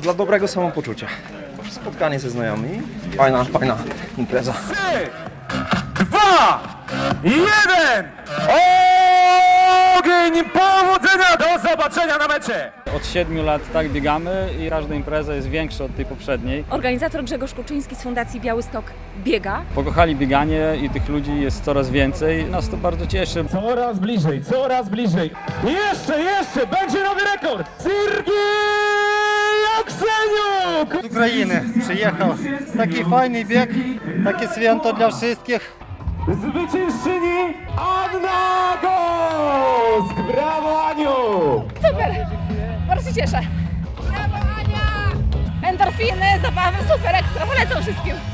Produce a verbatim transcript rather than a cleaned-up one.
dla dobrego samopoczucia. Spotkanie ze znajomymi. Fajna, fajna impreza. trzy, dwa, jeden! Ogień! Powodzenia! Do zobaczenia na mecie! Od siedmiu lat tak biegamy i każda impreza jest większa od tej poprzedniej. Organizator Grzegorz Kuczyński z Fundacji Białystok biega. Pokochali bieganie i tych ludzi jest coraz więcej. Nas to bardzo cieszy. Coraz bliżej, coraz bliżej. Jeszcze, jeszcze! Będzie nowy rekord! Sergiej Akseniuk! Z Ukrainy przyjechał. Taki fajny bieg, takie święto dla wszystkich. Zwyciężczyni Anna Gosk! Brawo, Aniu! Super! Bardzo się cieszę. Brawo, Ania! Endorfiny, zabawy, super ekstra, polecam wszystkim.